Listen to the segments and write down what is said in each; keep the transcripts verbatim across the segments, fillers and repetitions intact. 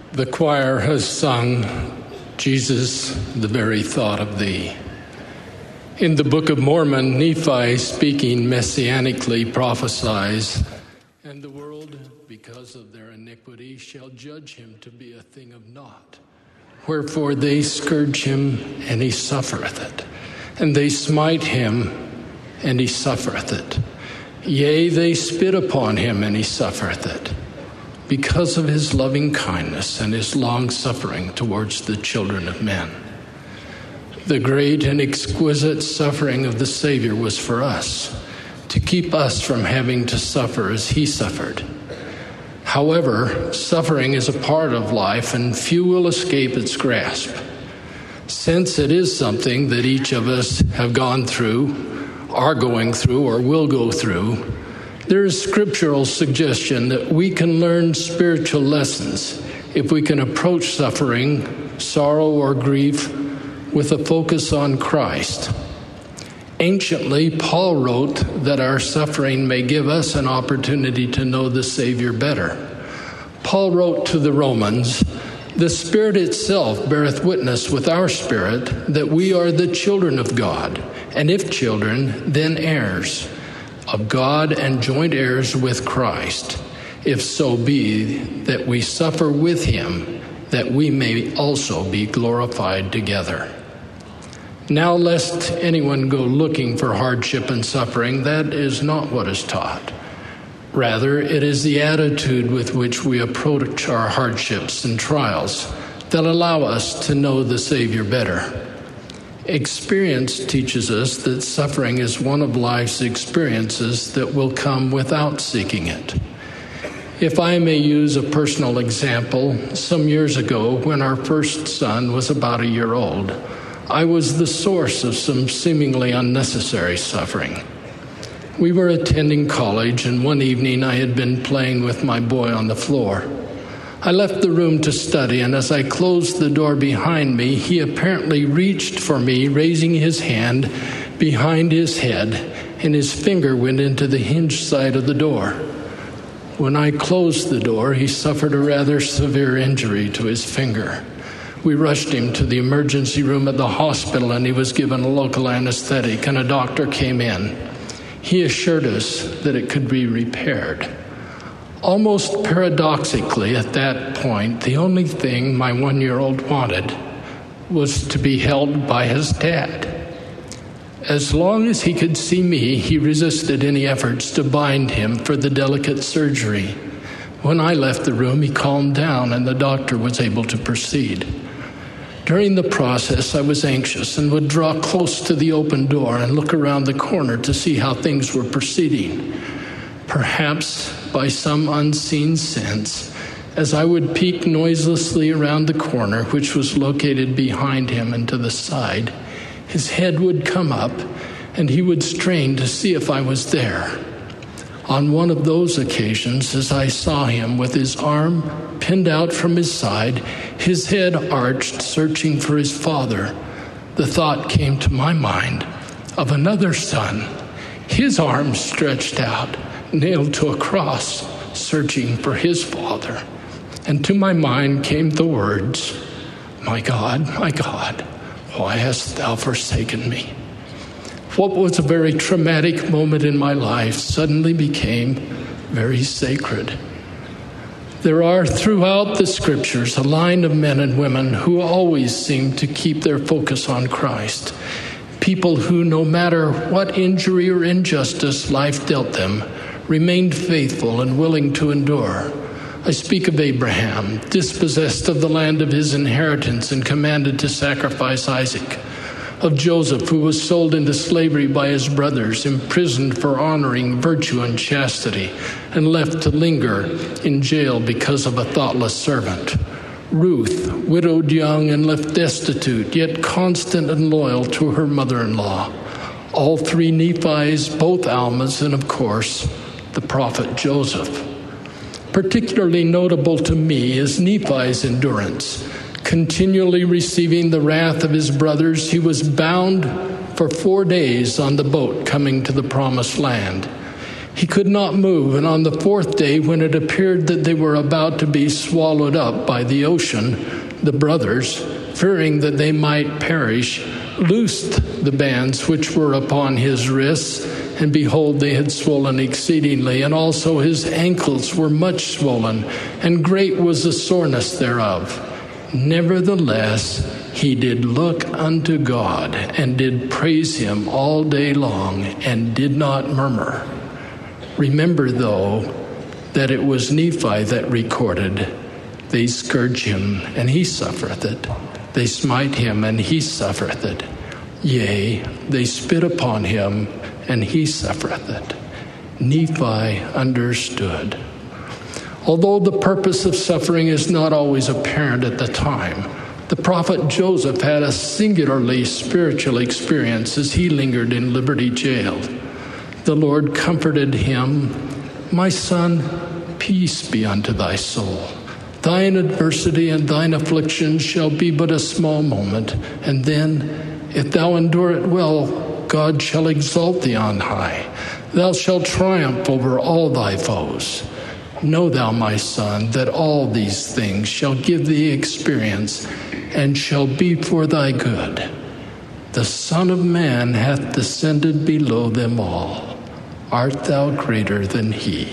The choir has sung, Jesus, the very thought of thee. In the Book of Mormon, Nephi, speaking messianically, prophesies, and the world, because of their iniquity, shall judge him to be a thing of naught. Wherefore they scourge him, and he suffereth it. And they smite him, and he suffereth it. Yea, they spit upon him, and he suffereth it. Because of his loving kindness and his long suffering towards the children of men. The great and exquisite suffering of the Savior was for us, to keep us from having to suffer as he suffered. However, suffering is a part of life, and few will escape its grasp. Since it is something that each of us have gone through, are going through, or will go through, there is scriptural suggestion that we can learn spiritual lessons if we can approach suffering, sorrow, or grief with a focus on Christ. Anciently, Paul wrote that our suffering may give us an opportunity to know the Savior better. Paul wrote to the Romans, "The Spirit itself beareth witness with our spirit that we are the children of God, and if children, then heirs of God and joint heirs with Christ, if so be that we suffer with him, that we may also be glorified together." Now, lest anyone go looking for hardship and suffering, that is not what is taught. Rather, it is the attitude with which we approach our hardships and trials that allow us to know the Savior better. Experience teaches us that suffering is one of life's experiences that will come without seeking it. If I may use a personal example, some years ago when our first son was about a year old, I was the source of some seemingly unnecessary suffering. We were attending college, and one evening I had been playing with my boy on the floor. I left the room to study, and as I closed the door behind me, he apparently reached for me, raising his hand behind his head, and his finger went into the hinge side of the door. When I closed the door, he suffered a rather severe injury to his finger. We rushed him to the emergency room at the hospital, and he was given a local anesthetic, and a doctor came in. He assured us that it could be repaired. Almost paradoxically, at that point, the only thing my one-year-old wanted was to be held by his dad. As long as he could see me, he resisted any efforts to bind him for the delicate surgery. When I left the room, he calmed down, and the doctor was able to proceed. During the process, I was anxious and would draw close to the open door and look around the corner to see how things were proceeding. Perhaps by some unseen sense, as I would peek noiselessly around the corner, which was located behind him and to the side, his head would come up and he would strain to see if I was there. On one of those occasions, as I saw him with his arm pinned out from his side, his head arched, searching for his father, the thought came to my mind of another son, his arms stretched out, nailed to a cross, searching for his father. And to my mind came the words, "My God, my God, why hast thou forsaken me?" What was a very traumatic moment in my life suddenly became very sacred. There are throughout the scriptures a line of men and women who always seem to keep their focus on Christ. People who, no matter what injury or injustice life dealt them, remained faithful and willing to endure. I speak of Abraham, dispossessed of the land of his inheritance and commanded to sacrifice Isaac. Of Joseph, who was sold into slavery by his brothers, imprisoned for honoring virtue and chastity, and left to linger in jail because of a thoughtless servant. Ruth, widowed young and left destitute, yet constant and loyal to her mother-in-law. All three Nephis, both Almas, and of course, the prophet Joseph. Particularly notable to me is Nephi's endurance. Continually receiving the wrath of his brothers, he was bound for four days on the boat coming to the promised land. He could not move, and on the fourth day, when it appeared that they were about to be swallowed up by the ocean, the brothers, fearing that they might perish, loosed the bands which were upon his wrists, and behold, they had swollen exceedingly, and also his ankles were much swollen, and great was the soreness thereof. Nevertheless, he did look unto God, and did praise him all day long, and did not murmur. Remember, though, that it was Nephi that recorded, they scourge him, and he suffereth it. They smite him, and he suffereth it. Yea, they spit upon him, and he suffereth it. Nephi understood. Although the purpose of suffering is not always apparent at the time, the prophet Joseph had a singularly spiritual experience as he lingered in Liberty Jail. The Lord comforted him, "My son, peace be unto thy soul. Thine adversity and thine affliction shall be but a small moment, and then, if thou endure it well, God shall exalt thee on high. Thou shalt triumph over all thy foes. Know thou, my son, that all these things shall give thee experience, and shall be for thy good. The Son of Man hath descended below them all. Art thou greater than he?"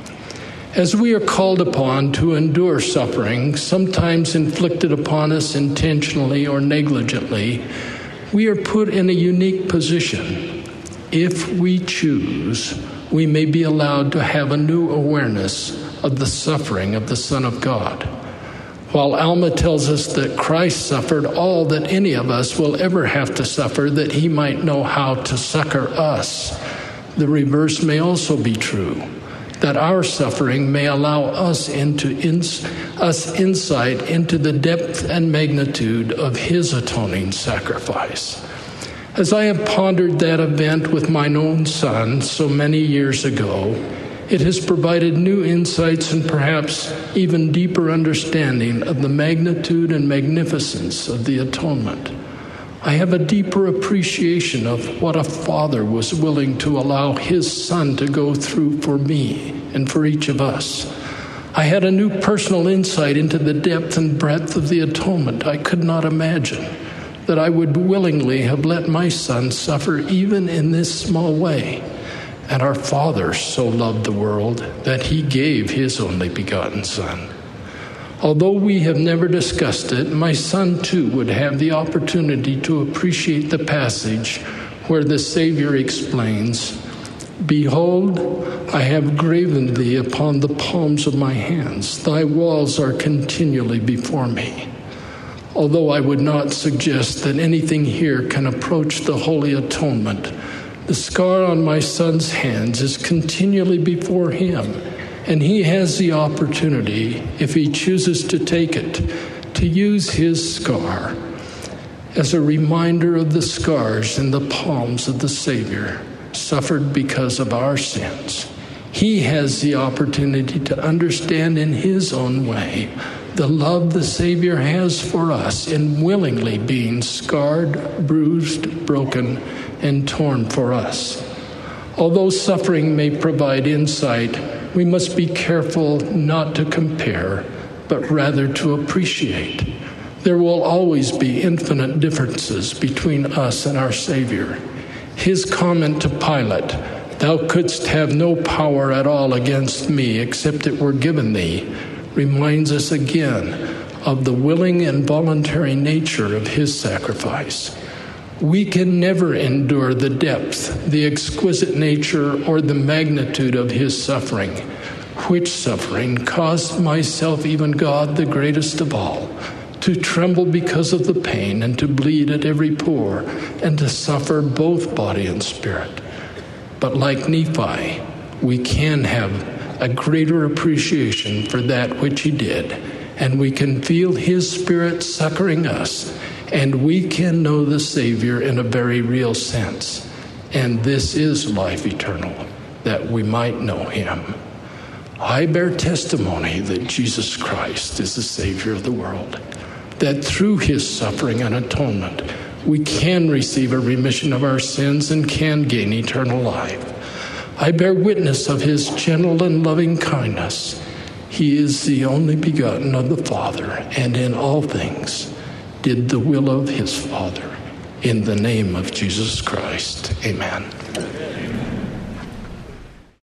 As we are called upon to endure suffering, sometimes inflicted upon us intentionally or negligently, we are put in a unique position. If we choose, we may be allowed to have a new awareness of the suffering of the Son of God. While Alma tells us that Christ suffered all that any of us will ever have to suffer, that he might know how to succor us, the reverse may also be true, that our suffering may allow us into ins- us insight into the depth and magnitude of his atoning sacrifice. As I have pondered that event with mine own son so many years ago, it has provided new insights and perhaps even deeper understanding of the magnitude and magnificence of the atonement. I have a deeper appreciation of what a father was willing to allow his son to go through for me and for each of us. I had a new personal insight into the depth and breadth of the atonement I could not imagine, that I would willingly have let my son suffer even in this small way. And our Father so loved the world that he gave his only begotten Son. Although we have never discussed it, my son too would have the opportunity to appreciate the passage where the Savior explains, "Behold, I have graven thee upon the palms of my hands. Thy walls are continually before me." Although I would not suggest that anything here can approach the Holy Atonement, the scar on my son's hands is continually before him, and he has the opportunity, if he chooses to take it, to use his scar as a reminder of the scars in the palms of the Savior, suffered because of our sins. He has the opportunity to understand in his own way the love the Savior has for us in willingly being scarred, bruised, broken, and torn for us. Although suffering may provide insight, we must be careful not to compare, but rather to appreciate. There will always be infinite differences between us and our Savior. His comment to Pilate, "Thou couldst have no power at all against me except it were given thee," reminds us again of the willing and voluntary nature of his sacrifice. We can never endure the depth, the exquisite nature, or the magnitude of his suffering, which suffering caused myself, even God, the greatest of all, to tremble because of the pain and to bleed at every pore and to suffer both body and spirit. But like Nephi, we can have a greater appreciation for that which he did, and we can feel his Spirit succoring us, and we can know the Savior in a very real sense. And this is life eternal, that we might know him. I bear testimony that Jesus Christ is the Savior of the world, that through his suffering and atonement, we can receive a remission of our sins and can gain eternal life. I bear witness of his gentle and loving kindness. He is the only begotten of the Father, and in all things did the will of his Father. In the name of Jesus Christ, amen.